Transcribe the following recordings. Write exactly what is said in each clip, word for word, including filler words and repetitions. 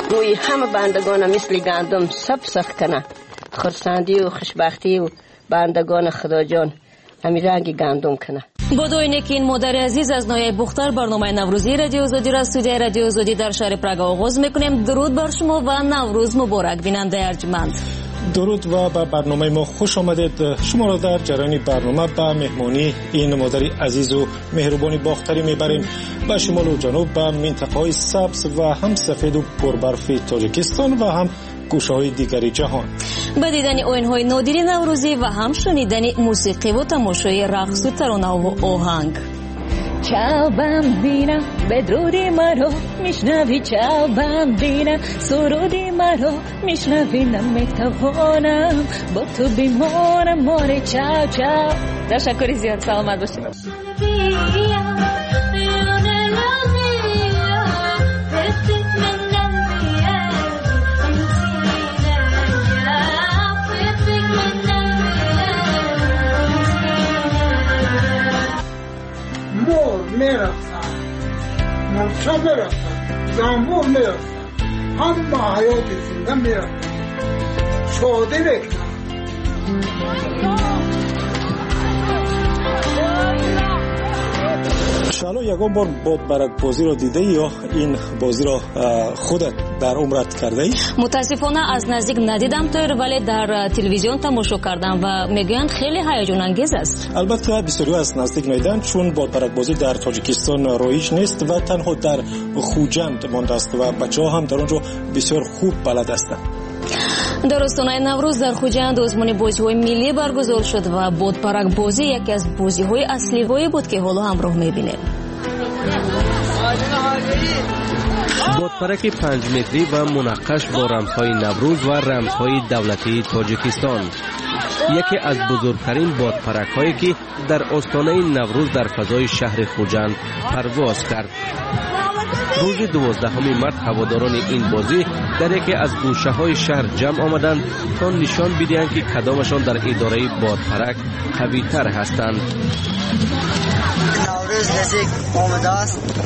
گویی همه بندگان مثل گندم سب سخت کنه. خرسندی و خوشبختی و بندگان خدا جان همین رنگ گندم کنه. با دوینه که این مادر عزیز از نایب بختر برنامه نوروزی رادیو آزادی را استودیوی رادیو آزادی در شهر پراگ آغاز میکنیم. درود بر شما و نوروز مبارک. بیننده ارجمند درود و به برنامه ما خوش آمدید. شما را در جریان برنامه به مهمانی این مادر عزیز و مهربانی باختری میبریم به شمال و جنوب، به منطقه‌های سبز و هم سفید و پربرف تاجیکستان و هم گوشه‌های دیگری جهان. با دیدن آیین‌های نادری نوروزی و هم شنیدن موسیقی و تماشای رقص و ترانه و آهنگ. چاو بامبینا بدرودی مرا میشنوی، چاو بامبینا سرودی مرا میشنوی، نمیتوانم با تو بیمارم ماره. چاو چاو. تشکر زیاد، سلامت باشید. میرفتن مرچه میرفتن زنبور میرفتن همه حیات زنده میرفتن شادی بکنن. شالا یکم بار بود برک بازی را دیده یا این بازی را خودت در عمرت کرده ای؟ متاسفانه از نزدیک ندیدم تایر، ولی در تلویزیون تماشا کردم و میگویند خیلی هیجان انگیز است. البته بسیاری از نزدیک ندیدن چون بود برک بازی در تاجیکستان رایج نیست و تنها در خوجند مانده است و بچه‌ها هم در اونجا بسیار خوب بلد هستند. در استانهای نوروز در خوجند آزمون بازی‌های ملی برگزار شد و بادپرک بازی یکی از بازی‌های اصلی بود که حالا همراه می‌بینیم. بادپرک پنج متری و منقش با رمزهای نوروز و رمزهای دولتی تاجیکستان، یکی از بزرگترین بادپرک‌هایی که در استانه نوروز در فضای شهر خوجند پرواز کرد. روز دوازدهم مارس هواداران این بازی در یکی از گوشه‌های شهر جمع آمدند تا نشان بدهند که کدامشان در اداره بادپرک قوی‌تر هستند. نوروز نزدیک آمده است.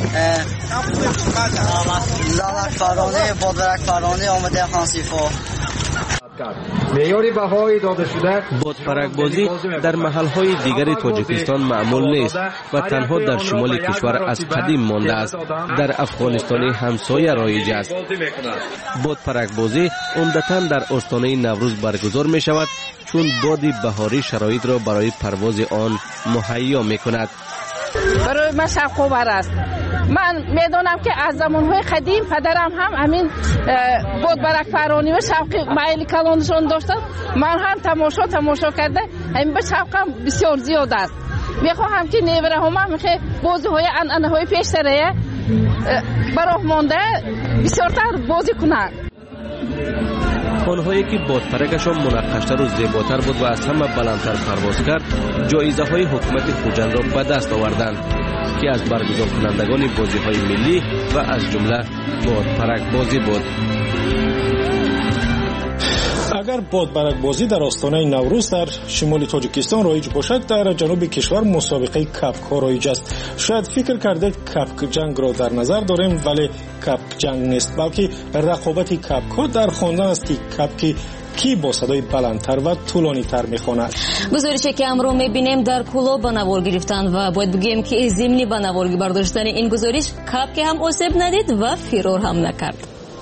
لالک فرانه بادپرک فرانه آمده خانسیفا. معیاری بهایی داده شده. بادپرک بازی در محل‌های دیگر تاجیکستان معمول نیست و تنها در شمال کشور از قدیم مانده است. در افغانستان همسایه رایج است. بادپرک بازی عمدتاً در استانه نوروز برگزار می شود چون باد بهاری شرایط را برای پرواز آن مهیا می کند. برای من شوق آور است. من میدونم که از زمانهای قدیم پدرم هم همین بادپرک فرانی و شوق میل کلانشون داشتن. من هم تماشا تماشا کرده همین به شوقم بسیار زیاد است. میخواهم که نیوره هم هم که بازی های انانه های پیشتره براه مانده بسیارتر بازی کنند. آنهایی که بادپرکشان منقشتر و زیباتر بود و از همه بلندتر پرواز کرد جایزه های حکومت خوجند را به دست آوردند که از برگزار کنندگان بازی های ملی و از جمله بادپرک بازی بود. اگر بادپرک بازی در استانه نوروز در شمال تاجیکستان رایج باشد، در جنوب کشور مسابقه کپک ها رایج است. شاید فکر کردید کپک جنگ را در نظر داریم، ولی کپک جنگ نیست، بلکه رقابت کپک ها در خواندن است که کپک کی با صدای بلندتر و طولانی تر میخواند. گزارشی که امروز میبینیم در کلو به نوار گرفتن و باید بگیم که ضمنی به نوار برداشتن این گزارش کپک هم آسیب ندید و فرار هم نکرد.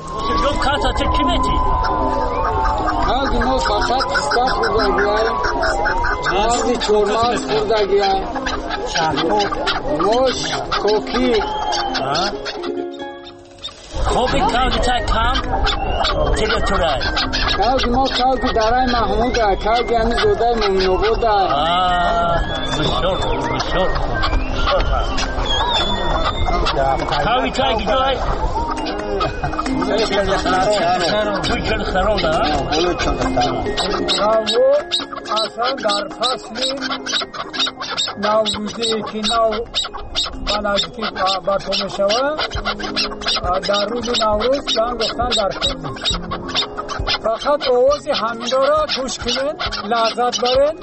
از ما فقط استاپ بودگیه از چورماز بودگیه موش کوکی خوبی کاغی تا کام تیگه تورای کاغی ما کاغی دارای محمود های کاغی همی زودای ممنو بود های آه بشور بشور کاغی تاگی جوی توی چند خراب ده کاغو اصلا در فصلی نوروزی که نو بنازکی برپا می شود در روز نوروز جان گفتن در خیلی فقط آوازی همین را گوش کنین لذت برین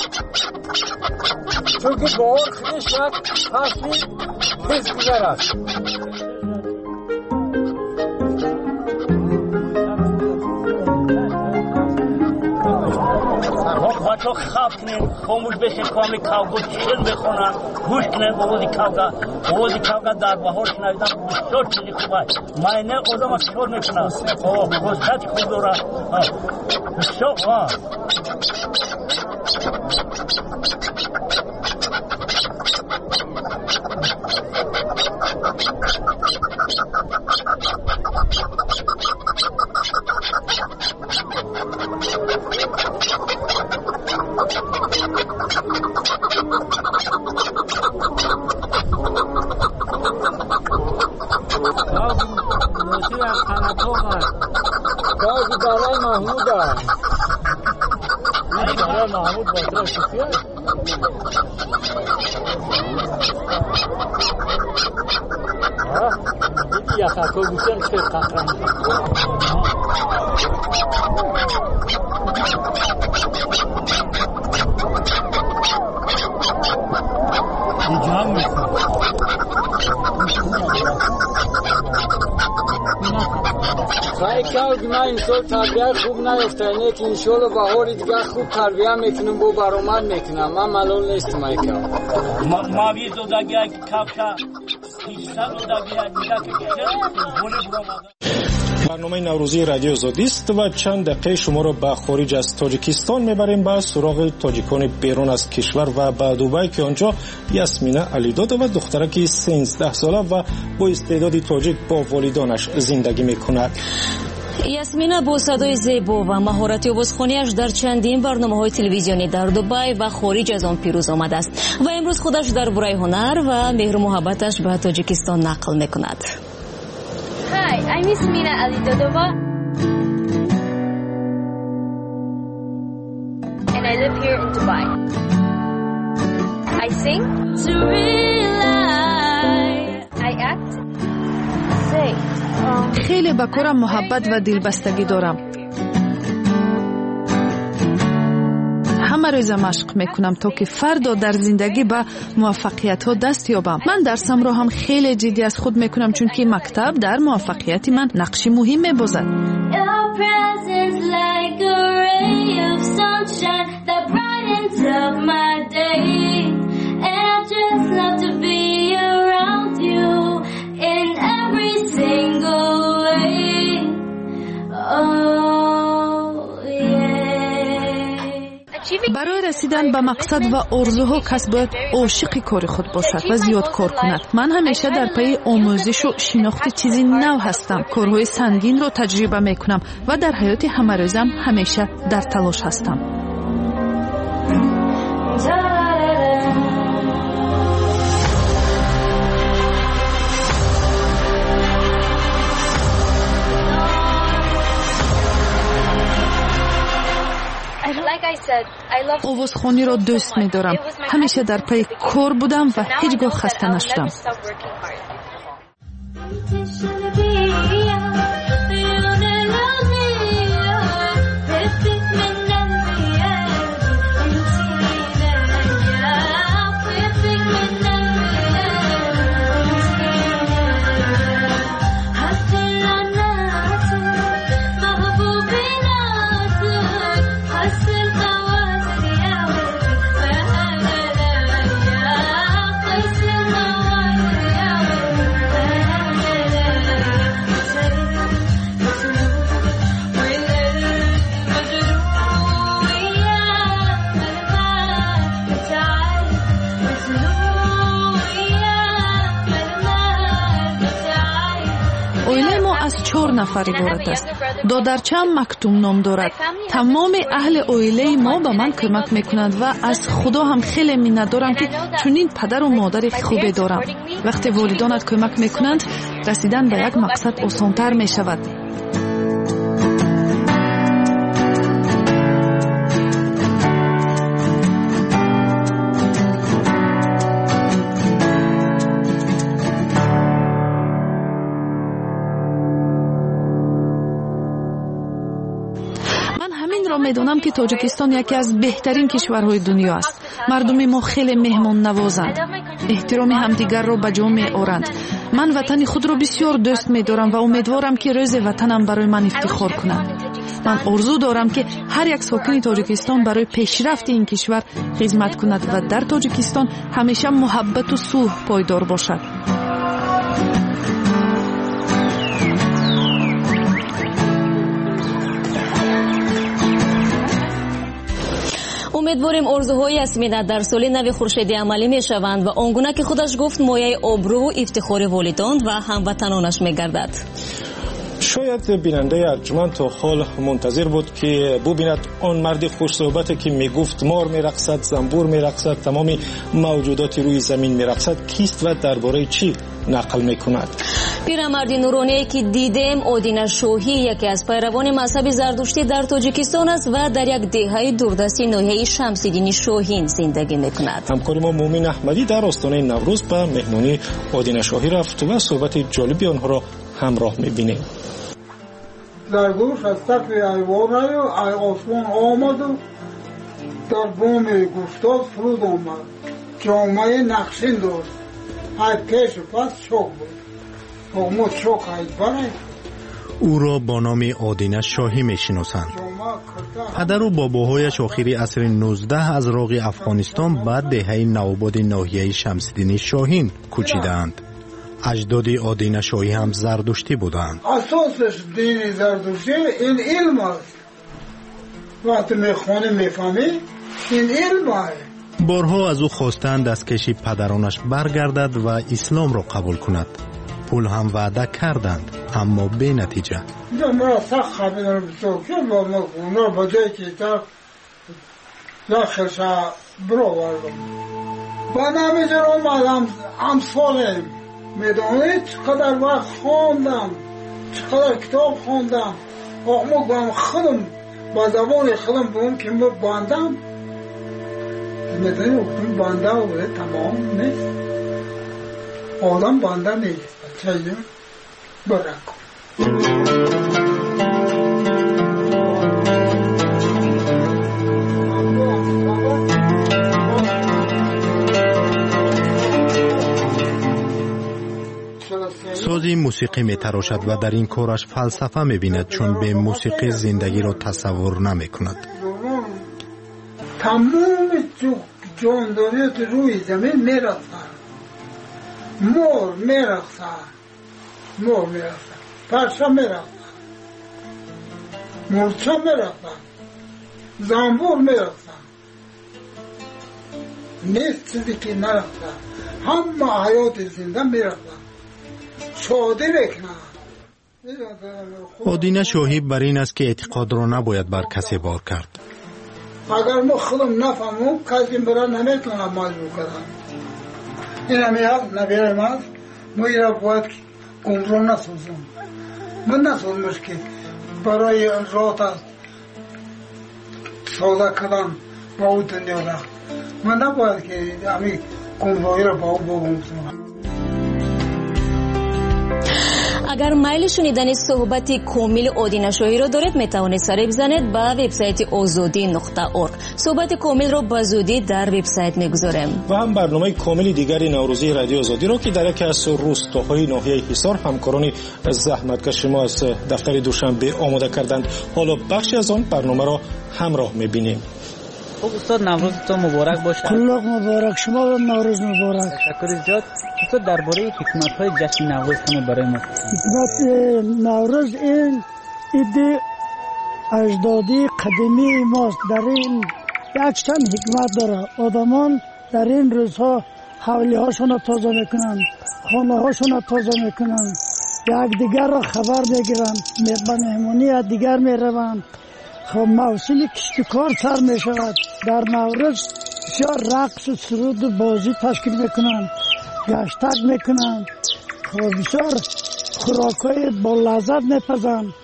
چون که بار خودش یک فصلی حس دیگر است. بچه خواب کنین خاموش بشین کامی کاغو شیر بخونن گوش کنین بوزی کاغا بوزی کاغا در بهار شنویدن بسیار چیزی خوبه ماینه آدم شور میکنه خودت خود داره بسیار واه Kau jalan Mahmud dah. Ini jalan Mahmud betul sih. Ah, ini ya kau bukan sekarang. Di jam itu. خواهی که من این سال تربیه خوب نیفته اینه که انشالله بهاری دیگه خوب تربیه میکنم با برآمد میکنم من ملول نیستم ای که ماوی زودگی های کافشا پیشتر زودگی های دیگه که بولی برآمد برنامه نوروزی رادیو زودی است و چند دقیقه شما را به خارج از تاجیکستان میبریم به سراغ تاجیکان بیرون از کشور و به دوبای که آنجا یاسمینا علیداده و دخترک سیزده ساله و با استعداد تاجیک با والدانش زندگی میکند. یاسمینا با صدای زیبا و مهارت آوازخوانی‌اش در چندین برنامه‌های تلویزیونی در دبی و خارج از آن پیروز آمده است و امروز خودش درباره هنر و مهر و محبتش به تاجیکستان نقل میکند. Hi, I'm Yasmina Alidodova and I live here in Dubai. I sing, I act, say. خیلی با کارم محبت و دلبستگی دارم. همه روز مشق میکنم تا که فردا در زندگی به موفقیت ها دست یابم. من درسم را هم خیلی جدی از خود میکنم چون که مکتب در موفقیت من نقش مهم میبازد. برای رسیدن به مقصد و آرزوها کس باید عاشق کار خود باشد و زیاد کار کند. من همیشه در پی آموزش و شناخت چیزی نو هستم. کارهای سنگین رو تجربه میکنم و در حیات همه‌روزم همیشه در تلاش هستم. آوازخوانی را دوست می دارم. همیشه در پی کار بودم و هیچگاه خسته نشدم. چهار نفر عبارت است. دادرچم مکتوم نام دارد. تمام اهل عائله ما به من کمک میکنند و از خدا هم خیلی منت دارم که چنین پدر و مادر خوبی دارم. وقتی والدانت کمک میکنند رسیدن به یک مقصد آسانتر میشود. میدونم که تاجیکستان یکی از بهترین کشورهای دنیا است. مردم ما خیلی مهمان نوازند. احترام همدیگر را به جا می آورند. من وطن خود را بسیار دوست می‌دارم و امیدوارم که روز وطنم برای من افتخار کند. من آرزو دارم که هر یک ساکن تاجیکستان برای پیشرفت این کشور خدمت کند و در تاجیکستان همیشه محبت و صلح پایدار باشد. امیدواریم آرزوهای یاسمین در سال نو خورشیدی عملی می شوند و آنگونه که خودش گفت مایه آبرو و افتخار والدان و هموطنانش می گردد. شاید بیننده ارجمند تا حال منتظر بود که ببیند آن مرد خوش صحبتی که می گفت مار می رقصد، زنبور می رقصد، تمام موجودات روی زمین می رقصد کیست و درباره چی نقل می کند. پیرمرد نورانی که دیدیم آدینه شاهی یکی از پیروان مذهب زردشتی در تاجیکستان است و در یک دهه دوردستی ناحیه شمس‌الدین شاهین زندگی می کند. همکار ما مومن احمدی در آستانه نوروز به مهمانی آدینه شاهی رفت و صحبت جالبی آنها را همراه می بینیم. زردوش از سقف ایوان ای آسمان آمد و در بام گفتاد فرود آمد. جامعه نقشین داشت. ای پیش پس شوق بود. آمد شوق ای برای. او را با نام آدینه شاهی می شناسند. پدر و باباهایش آخری عصر نوزده از راغ افغانستان بعد دهه نوآباد ناحیه شمس‌الدین شاهین کوچیدند. اجداد آدینه شاهی هم زردشتی بودند. اساسش دین زردشتی این علم است. وقتی میخوانی میفهمی این علم است. بارها از او خواستند دستکشی پدرانش برگردد و اسلام را قبول کند. پول هم وعده کردند اما بی نتیجه. مرا سخت خبیدن بسیار که با ما اونا با جایی که تا داخلش برو وردم. با نمیجر اومدم امثالیم. میدونید چقدر وقت خواندم، چقدر کتاب خواندم. آقا با خودم با زبان خودم بگم که ما باندم. میدونید اون بانده و تمام نیست. آدم بانده نیست. چیه؟ برکن. سازی موسیقی می تراشد و در این کارش فلسفه می بیند چون به موسیقی زندگی را تصور نمی کند. تمام جانداریات روی زمین می رقصد. مور می رقصد. مور می رقصد. پرچه می رقصد. مرچه می رقصد. زنبور می رقصد. نیست چیزی که نرقصد. همه حیات زنده می رقصد. شاده بکنه. آدینه شاهی بر این است که اعتقاد را نباید بر کسی بار کرد. اگر ما خودم نفهمم کسی برای نمیتونم مجبور کنم. این همیت نبیره من ما این را باید گمراه نسازم. من نسازمش که برای رات سودا کردن با او دنیا رفت. من نباید که همین گمراهی را با او بگمزم. اگر میل شنیدن صحبت کامل آدینه شاهی را دارید میتوانید سر بزنید به وبسایت آزادی نقطه اورگ. صحبت کامل را به زودی در وبسایت میگذاریم. و هم برنامه کامل دیگری نوروزی رادیو آزادی را که در یکی از روستاهای ناحیه حصار همکاران زحمتکش ما از دفتر دوشنبه آماده کردند. حالا بخشی از آن برنامه را همراه میبینیم. خب استاد نوروزتون مبارک باشه. کلاق مبارک، شما هم نوروز مبارک. تشکر زیاد. استاد درباره حکمت‌های جشن نوروز هم برای ما. حکمت نوروز این ایده اجدادی قدیمی ماست. در این یک چند حکمت داره. آدمان در این روزها حولی هاشون را تازه میکنن، خانه هاشون را تازه میکنن، یک دیگر را خبر میگیرن، به مهمونی دیگر میروند. خب موسم کشتکار سر می شود. در نوروز بسیار رقص و سرود و بازی تشکیل میکنند، گشتک میکنند، خب بسیار خوراکای با لذت میپزند،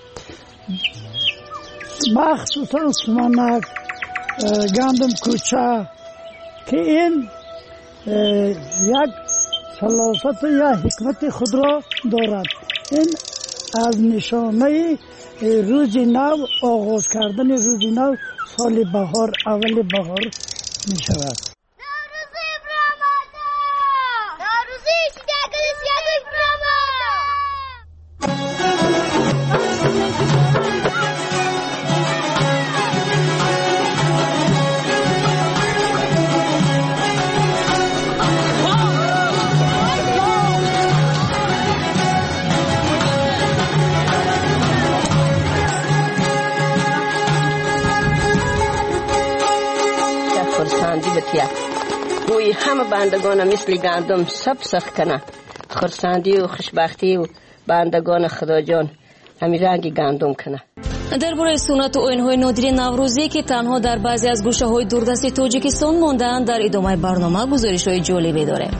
مخصوصا سمنک، گندم کوچه که این یک سلاست یا حکمت خود را دارد. این از نشانه روز نو، آغاز کردن روز نو سال بهار، اول بهار می شود. نوروزی برآمده، نوروزی شده که سیادش برآمده. روسیه گوی همه بندگان مثل گندم سب سخ کنه خرسندی و خوشبختی و بندگان خدا جان همین رنگ گندم کنه. درباره سنت و آیین‌های نادر نوروزی که تنها در بعضی از گوشه‌های دوردست تاجیکستان مانده‌اند در ادامه برنامه گزارش‌های جالبی داره.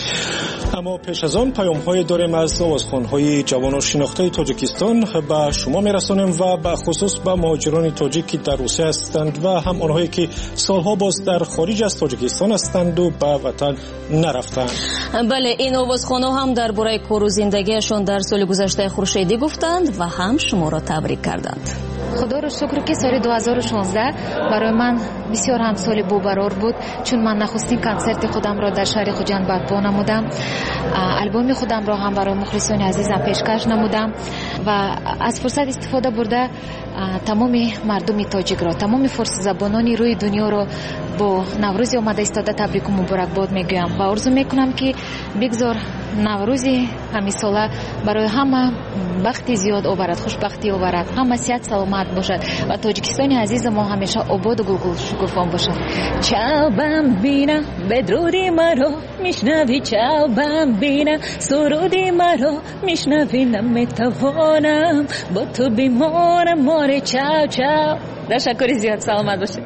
اما پیش از آن پیام‌های داریم از آوازخوان‌های جوان و شناخته تاجیکستان به شما می‌رسانیم و به خصوص به مهاجران تاجیک که در روسیه هستند و هم آنهایی که سالها باز در خارج از تاجیکستان هستند و به وطن نرفتند. بله، این آوازخوان‌ها هم درباره کار و زندگیشان در سال گذشته خورشیدی گفتند و هم شما را تبریک کردند. خدا رو شکر که سال دو هزار و شانزده برای من بسیار هم سال بوبرار بود، چون من نخستین کنسرت خودم را در شهر خوجند برپا نمودم. البوم خودم را هم برای مخلصان عزیزم پیشکش نمودم و از فرصت استفاده برده تمام مردم تاجیک را، تمام فارسی زبانانی روی دنیا را با نوروز آمده ایستاده تبریک و مبارکباد میگویم و آرزو میکنم که بگذار نوروز همین ساله برای همه بخت زیاد آورد، خوشبختی آورد، همه صحت سلامت باشد و تاجیکستان عزیز ما همیشه آباد و گل شکوفا باشد. چاو بمبینا بدرودی مرا میشنوی، چاو بمبینا سرودی مرا میشنوی، نمیتوانم با تو بمانم ماره. چاو چاو. تشکر زیاد، سلامت باشید.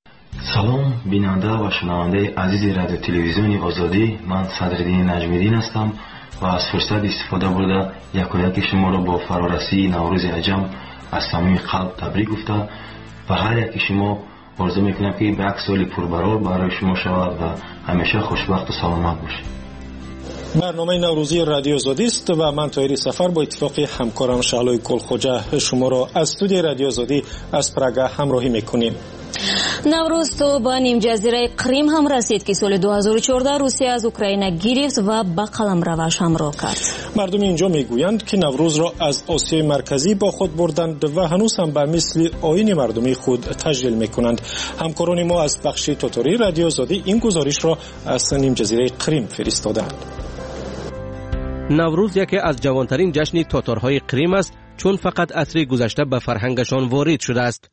سلام بیننده و شنونده عزیز رادیو تلویزیون آزادی، من صدرالدین نجمیدین هستم و از فرصت استفاده برده یک و یک شما را با فرارسی نوروز عجم از صمیم قلب تبریک گفته و هر یک شما آرزو میکنم که به یک سال پربرار برای شما شود و همیشه خوشبخت و سلامت باشید. برنامه نوروزی رادیو آزادی است و من طاهری سفر با اتفاق همکارم شعلوی گلخوجه شما را از استودیو رادیو آزادی از پراگ همراهی میکنیم. نوروز تو به نیم جزیره قریم هم رسید که سال دو هزار و چهارده روسیه از اوکراین گرفت و به قلمروش همراه کرد. مردم اینجا میگویند که نوروز را از آسیای مرکزی با خود بردند و هنوز هم به مثل آیین مردمی خود تجلیل میکنند. همکاران ما از بخش تاتاری رادیو آزادی این گزارش را از نیم جزیره قریم فرستادند. نوروز یکی از جوانترین جشن تاتارهای قریم است، چون فقط عصر گذشته به فرهنگشان وارد شده است.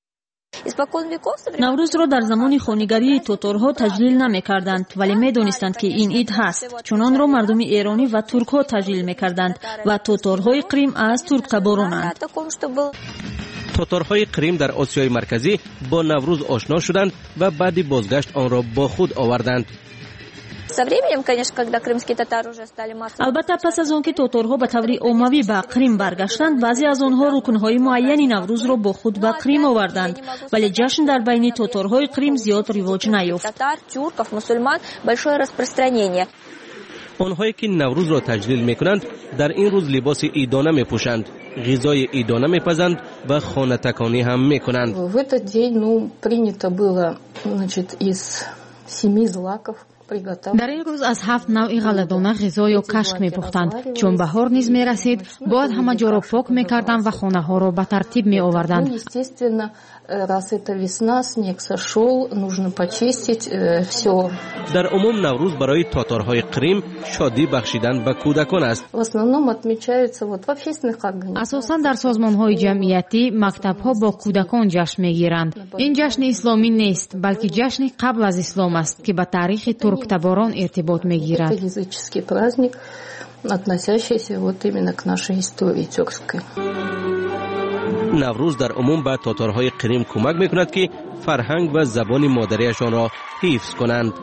نوروز را در زمان خانگری تاتارها تجلیل نمی کردند، ولی می دانستند که این عید هست، چون آن را مردم ایرانی و ترک ها تجلیل می کردند و تاتارهای قریم از ترک تبارانند. تاتارهای قریم در آسیای مرکزی با نوروز آشنا شدند و بعد بازگشت آن را با خود آوردند. البته پس از آن که تاتارها به طور عمومی به قریم برگشتند، بعضی از آنها رکنهای معینی نوروز را با خود به قریم آوردند، ولی جشن در بین تاتارهای قریم زیاد رواج نیافت. آنهایی که نوروز را تجلیل میکنند در این روز لباس عیدانه میپوشند، غذای عیدانه میپزند و خانه تکانی هم میکنند. В этот день, ну, принято было, значит, из семи злаков. در این روز از هفت نوع غله‌دانه غذا یا کشک می‌پختند. چون بهار نیز می‌رسید، باید همه جا را پاک می‌کردند و خانه‌ها را به ترتیب می‌آوردند. در عموم نوروز برای تاتارهای قریم شادی بخشیدن به کودکان است. اساساً در سازمان‌های جمعیتی، مکتب‌ها با کودکان جشن می‌گیرند. این جشن اسلامی نیست، بلکه جشن قبل از اسلام است که به تاریخ ترک تباران ارتباط می‌گیرد. نوروز در عموم به تاتارهای قریم کمک می‌کند که فرهنگ و زبان مادریشان را حفظ کنند.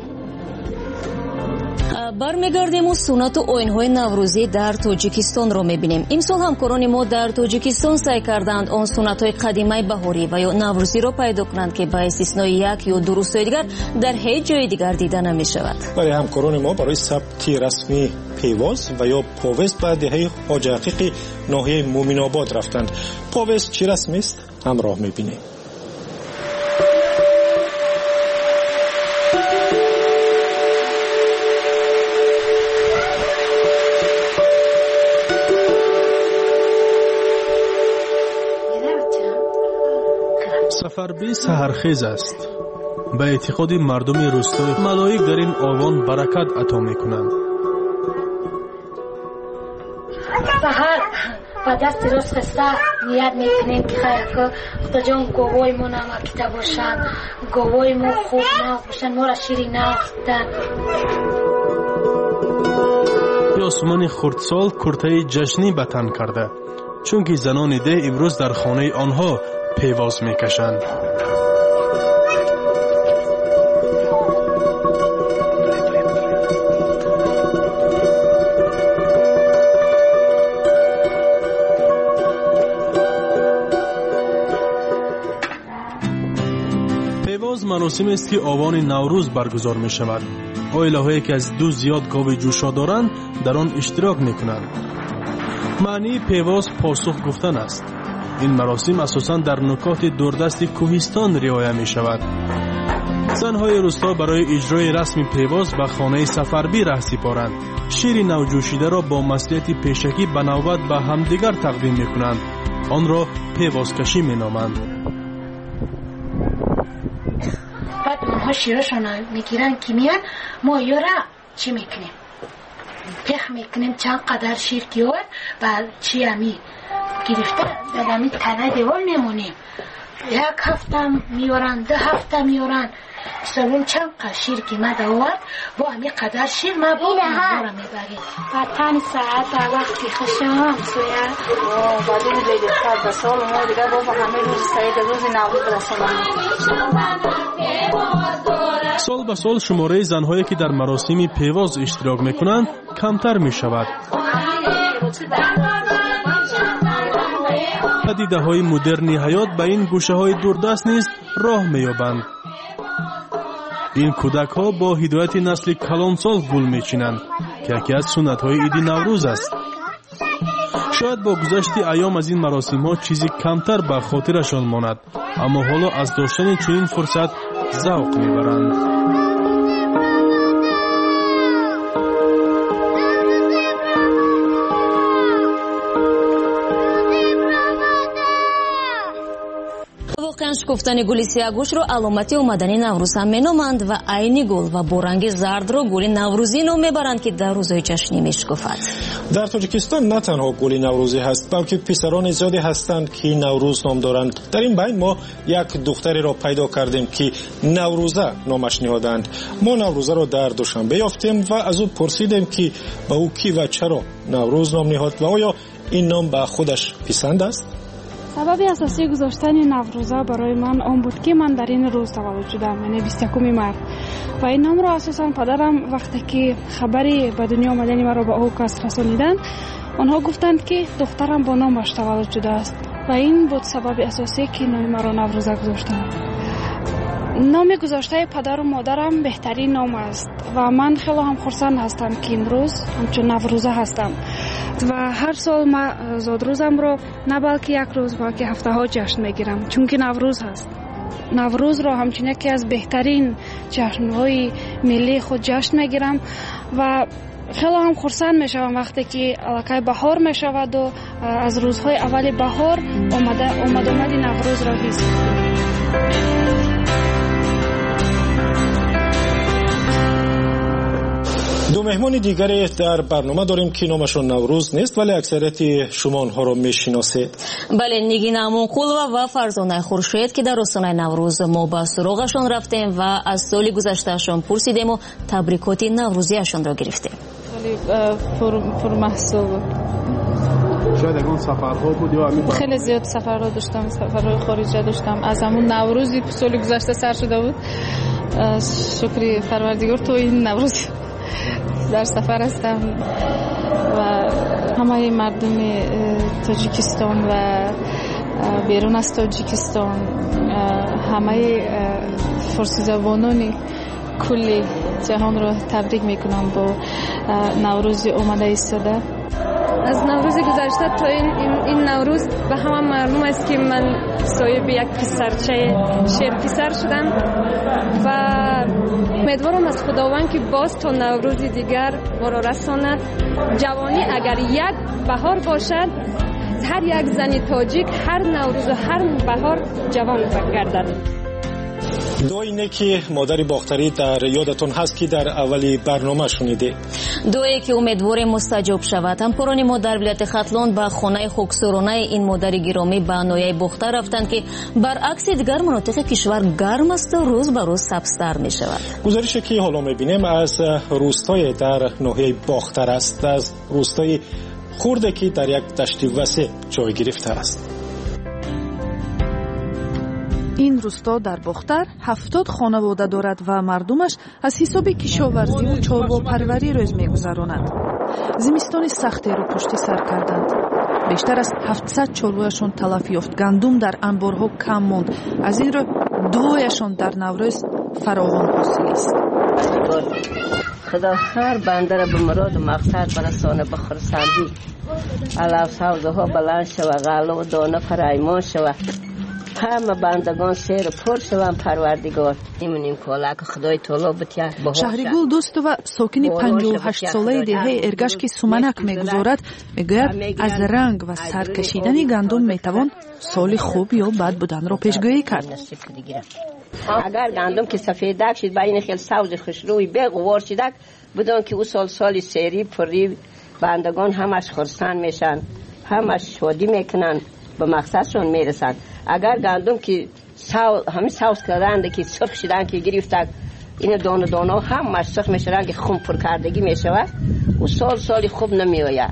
برمیگردیم و سنت و آیین‌های نوروزی در تاجیکستان را می‌بینیم. امسال همکاران ما در تاجیکستان سعی کردند آن سنت‌های قدیمی بهاری و یا نوروزی را پیدا کنند که به استثنای یک یا دو روستای دیگر در هیچ جای دیگر دیده نمی‌شود. برای همکاران ما برای ثبت رسمی پیواز و یا پاوست به دهه حاج حقیق ناحیه مومن آباد رفتند. پاوست چی رسمی است؟ همراه می‌بینیم. سفربی سحرخیز است. به اعتقاد مردم روستای ملائک در این آوان برکت عطا میکنند. سحر و دست راست خسته نیت میکنیم که خیر که خدا جان گوای ما نمکیده باشن، گوای ما خوب ناف باشن، ما را شیری نافتن. یاسمین خردسال کرته جشنی به تن کرده، چون که زنان ده امروز در خانه آنها پیواز میکشند. پیواز مراسمی است که آوان نوروز برگزار می شود. عائله‌هایی که از دو زیاد گاو جوشا دارند در آن اشتراک می کنند. معنی پیواز پاسخ گفتن است. این مراسم اساساً در نکات دوردست کوهستان رعایت می شود. زنهای روستا برای اجرای رسم پیواز به خانه سفربی ره سپارند. شیر نوجوشیده را با مسئولیت پیشکی به نوبت به همدیگر تقدیم می کنند. آن را پیواز کشی می نامند. بعد اونها شیرشان میگیرن که میان ما یورا چی میکنیم؟ پخ میکنیم چند قدر شیر کیور و چی همی گرفته در همی تنه دیوال میمونیم. یک هفته میورن، ده هفته میورن. سالون چند قدر شیر که ما دوار با همی قدر شیر ما با همه میبریم. و تن ساعت وقتی خشم سوید و بعد این لیده ساعت به سال ما دیگه با همه روز سعید روز نوروز برسانم. سال به سال شماره زنهایی که در مراسم پیواز اشتراک میکنند کمتر می شود. پدیده های مدرنی حیات به این گوشه های دوردست نیز راه می یابند. این کودک ها با هدایت نسل کلانسال گل می چینند که یکی از سنت های عید نوروز است. شاید با گذشت ایام از این مراسم ها چیزی کمتر به خاطرشان ماند، اما حالا از داشتن چنین فرصت ذوق میبرند. واقعا شکفتن گل سیاه‌گوش رو علامتی اومدن نوروز هم مینامند و عین گل و با رنگ زرد رو گل نوروزی نام میبرند که در روزهای جشنی میشکفد. در تاجیکستان نه تنها گل نوروزی هست بلکه پسران زیادی هستند که نوروز نام دارند. در این بین ما یک دختری را پیدا کردیم که نوروزه نامش نهادند. ما نوروزه را در دوشنبه یافتیم و از او پرسیدیم که به او کی و چرا نوروز نام نهاد و آیا این نام به خودش پسند است؟ سبب اساسی گذاشتن نوروزه برای من آن بود که من در این روز تولد شدم، یعنی بیست و یکم مارس، و این نام را اساسا پدرم وقتی که خبری به دنیا آمدن مرا به او کس رسانیدند، آنها گفتند که دخترم با نامش تولد شده است و این بود سبب اساسی که نام مرا نوروزه گذاشتند. نام گذاشته پدر و مادرم بهترین نام است و من خیلی هم خرسند هستم که امروز همچون نوروزه هستم و هر سال ما زادروزم رو نه بلکه یک روز بلکه هفته ها جشن میگیرم، چون که نوروز هست. نوروز رو همچنین یکی از بهترین جشن‌های ملی خود جشن میگیرم و خیلی هم خرسند میشوم وقتی که الکای بهار میشود و از روزهای اول بهار آمده آمد آمد نوروز را حس می‌کنم. دو مهمان دیگری در برنامه داریم که نامشون نوروز نیست ولی اکثریت شما آنها را میشناسید. بله، نگین امونقولова و فرزانه خورشید که در استان نوروز ما به سراغشان رفتیم و از سال گذشتهشان پرسیدیم و تبریکات نوروزیشان را گرفتیم. ولی پر پر محصول بود. شاید اون سفرها بود یا همین خیلی زیاد سفرها داشتم، سفرهای خارجی داشتم. از همون نوروزی سال گذشته سر شده بود. شکر پروردگار تو این نوروز در سفر هستم و همه مردم تاجیکستان و بیرون از تاجیکستان، همه فارسی زبانان کل جهان را تبریک میکنم با نوروز اومده ایستاده. از نوروز گذشته تا این, این نوروز به همه معلوم است که من صاحب یک پسرچه شیر پسر شدم و امیدوارم از خداوند که باز تا نوروز دیگر ما را رساند. جوانی اگر یک بهار باشد، هر یک زن تاجیک هر نوروز و هر بهار جوان گردد. دعایی که مادر باختری در یادتون هست که در اولی برنامه شنیده. دعایی که امیدوار مستجاب شود. همکاران ما در ولایت ختلان به خانه خاکسارانه این مادر گرامی به ناحیه باختر رفتند که برعکس دیگر مناطق کشور گرم است و روز به روز سبزتر می شود. گزارشی که حالا می‌بینیم از روستای در ناحیه باختر است، از روستای خورده که در یک دشت وسیع جای گرفته است. این روستا در باختر هفتاد خانواده دارد و مردمش از حساب کشاورزی و چارواپروری روز می‌گذرانند. زمستان سختی رو پشت سر کردند. بیشتر از هفتصد چارواهشان تلف یافت. گندم در انبارها کم ماند. از این رو دویشان در نوروز فراوان حاصل است. خدا هر بنده را به مراد و مقصد برسانه، به خرسندی علف سبزه ها بلند شود، غله و دانه فرایمان شود، همه بندگان سیر پر شوند. پروردگار میمونیم کالا که خدای تعالی بتیه. شهریگل دوست و ساکن پنجاه و هشت ساله دهه ارگش که سومنک میگذارد میگوید از رنگ و سرکشیدن گندم میتوان سال خوب یا بد بودن را پیشگویی کرد. اگر گندم که سفیدک شد با این خیلی سبز خوشروی بغوار شدک، بدون که او سال سالی سری پری بندگان همش خرسند میشن، همش شادی میکنن، به مقصدشون میرسن. اگر گندم که ساو همین ساوس کردند که سرخ شدن که گرفتن، این دانه دانه همش سرخ میشن که خون پر کردگی میشود و سال سالی خوب نمیآید.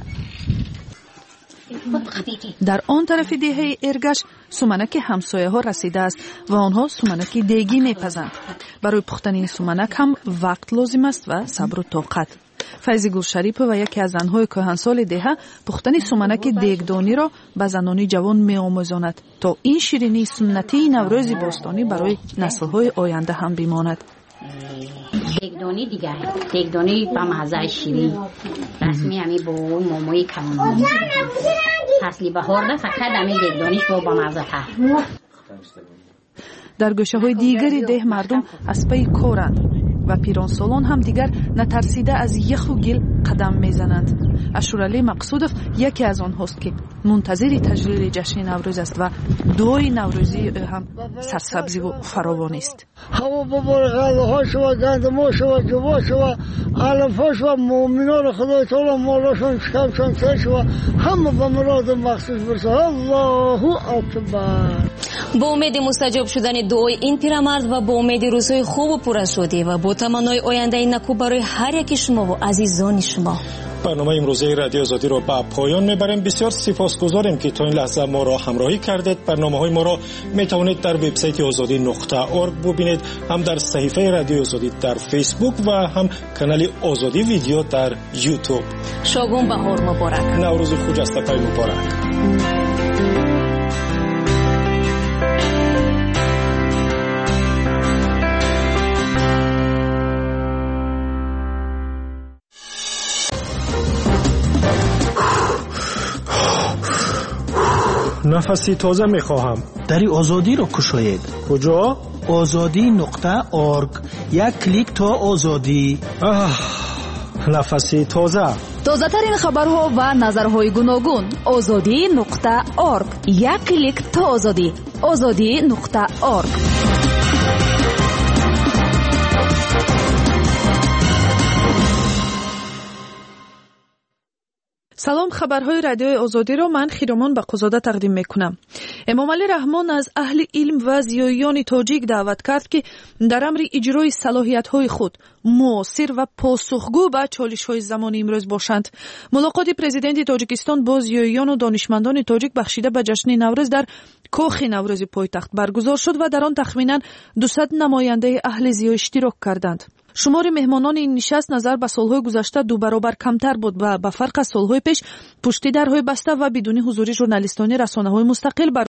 در آن طرف دهه ارگش سومنک همسایه ها رسیده است و آنها سومنک دیگی میپزند. برای پختن این سومنک هم وقت لازم است و صبر و طاقت. فیضی گلشریف و یکی از زنهای کهنسال دهه پختن سومنک دیگدانی را به زنانی جوان می‌آموزاند تا این شیرینی سنتی نوروز باستانی برای نسل‌های آینده هم بماند. دیگدانی دیگه دیگدانی با مزه شیرین رسمی همی با اون ماموی کلان فصلی بهار ده فقط همی دیگدانیش با با مزه ها. در گوشه های دیگری ده مردم از پی کارند و پیران سالان هم دیگر نترسیده از یخ و گل قدم میزنند. اشورعلی مقصودف یکی از آنهاست که منتظر تجلیل جشن نوروز است و دعای نوروزی هم سرسبزی و فراوان است. هوا ببار غله ها شو گندم شو جوا شو علف شو مؤمنان خدای تعالی مالشون شکمشون سر شو همه به مراد مخصوص برسه. الله اکبر. با امید مستجاب شدن دعای این پیرمرد و با امید روزهای خوب و پر از شادی و با تمنای آینده نکو برای هر یک شما و عزیزان شما، برنامه امروزه رادیو آزادی رو به پایان میبریم. بسیار سپاسگزاریم که تا این لحظه ما را همراهی کردید. برنامه های ما را میتوانید در وبسایت آزادی نقطه اورگ ببینید، هم در صفحه رادیو آزادی در فیسبوک و هم کانال آزادی ویدیو در یوتیوب. شاگون بهار مبارک. نوروز خجسته پای مبارک. نفسی تازه میخواهم. دری آزادی رو کشایید. کجا؟ آزادی نقطه اورگ. یک کلیک تا آزادی. نفسی تازه. تازه ترین خبرها و نظرهای گوناگون. آزادی نقطه اورگ. یک کلیک تا آزادی. آزادی نقطه اورگ. سلام، خبرهای رادیوی آزادی را من خیرامان بقوزاده تقدیم میکنم. امام علی رحمان از اهل علم و زیایان تاجیک دعوت کرد که در امر اجرای صلاحیت‌های خود موثر و پاسخگو به چالش‌های زمان امروز باشند. ملاقات پرزیدنت تاجیکستان با زیایان و دانشمندان تاجیک بخشیده به جشن نوروز در کاخ نوروز پایتخت برگزار شد و در آن تخمیناً دویست نماینده اهل زیا اشتراک کردند. شمار مهمانان این نشست نظر به سالهای گذشته دو برابر کمتر بود و به فرق از سالهای پیش پشت درهای بسته و بدون حضور ژورنالیستان رسانه‌های مستقل